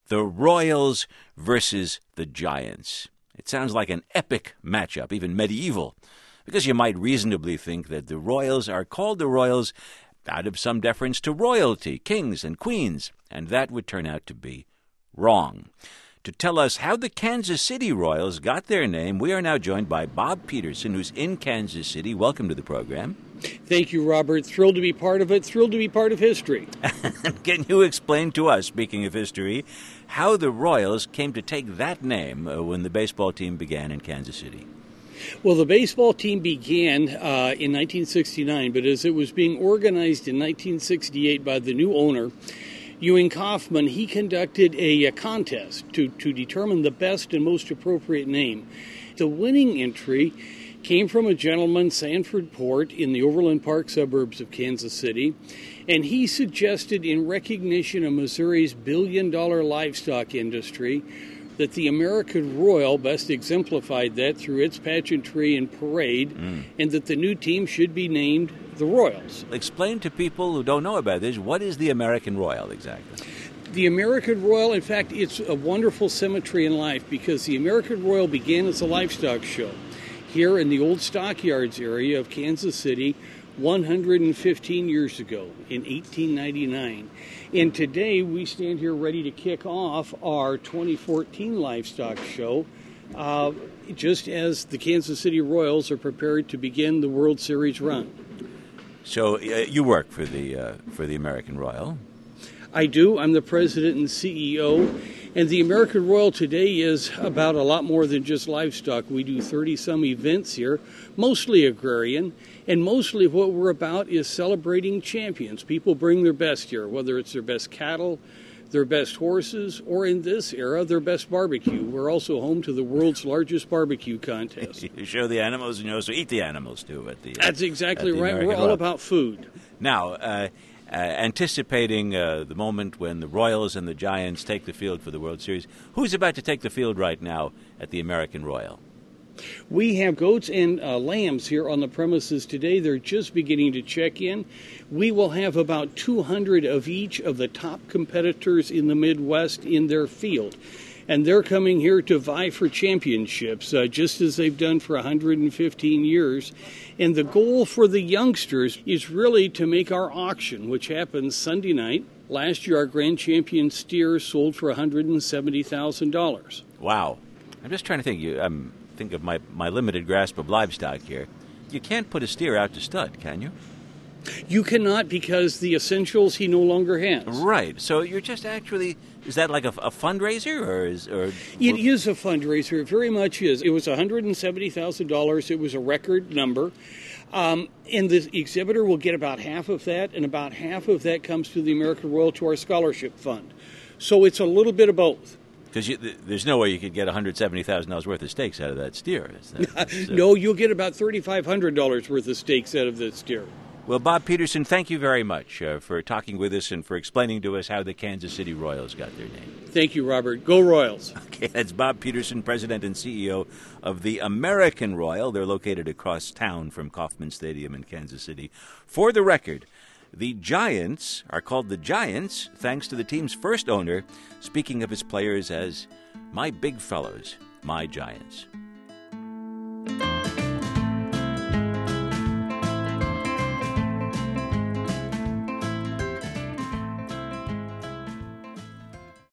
The Royals versus the Giants. It sounds like an epic matchup, even medieval, because you might reasonably think that the Royals are called the Royals out of some deference to royalty, kings and queens, and that would turn out to be wrong. To tell us how the Kansas City Royals got their name, we are now joined by Bob Peterson, who's in Kansas City. Welcome to the program. Thank you, Robert. Thrilled to be part of it. Thrilled to be part of history. Can you explain to us, speaking of history, how the Royals came to take that name when the baseball team began in Kansas City? Well, the baseball team began in 1969, but as it was being organized in 1968 by the new owner, Ewing Kauffman, he conducted a contest to determine the best and most appropriate name. The winning entry came from a gentleman, Sanford Port, in the Overland Park suburbs of Kansas City, and he suggested, in recognition of Missouri's billion-dollar livestock industry, that the American Royal best exemplified that through its pageantry and parade, and that the new team should be named the Royals. Explain to people who don't know about this, what is the American Royal exactly? The American Royal, in fact, it's a wonderful symmetry in life because the American Royal began as a livestock show here in the old stockyards area of Kansas City 115 years ago in 1899. And today we stand here ready to kick off our 2014 livestock show, just as the Kansas City Royals are prepared to begin the World Series run. So you work for the American Royal. I do. I'm the president and CEO. And the American Royal today is about a lot more than just livestock. We do 30-some events here, mostly agrarian, and mostly what we're about is celebrating champions. People bring their best here, whether it's their best cattle, their best horses, or in this era, their best barbecue. We're also home to the world's largest barbecue contest. You show the animals, and you also eat the animals, too. That's exactly right. American We're all Royal. about food. Now, anticipating the moment when the Royals and the Giants take the field for the World Series, who's about to take the field right now at the American Royal? We have goats and lambs here on the premises today. They're just beginning to check in. We will have about 200 of each of the top competitors in the Midwest in their field. And they're coming here to vie for championships, just as they've done for 115 years. And the goal for the youngsters is really to make our auction, which happens Sunday night. Last year, our grand champion steer sold for $170,000. Wow. I'm just trying to think of my limited grasp of livestock here. You can't put a steer out to stud, can you? You cannot, because the essentials he no longer has. Right. So you're just actually, is that like a fundraiser or It is a fundraiser. It very much is. It was $170,000. It was a record number. And the exhibitor will get about half of that, and about half of that comes to the American Royal, to our scholarship fund. So it's a little bit of both. Because there's no way you could get $170,000 worth of steaks out of that steer. No, you'll get about $3,500 worth of steaks out of the steer. Well, Bob Peterson, thank you very much for talking with us and for explaining to us how the Kansas City Royals got their name. Thank you, Robert. Go Royals. Okay, that's Bob Peterson, President and CEO of the American Royal. They're located across town from Kauffman Stadium in Kansas City. For the record, the Giants are called the Giants thanks to the team's first owner speaking of his players as "my big fellows, my Giants."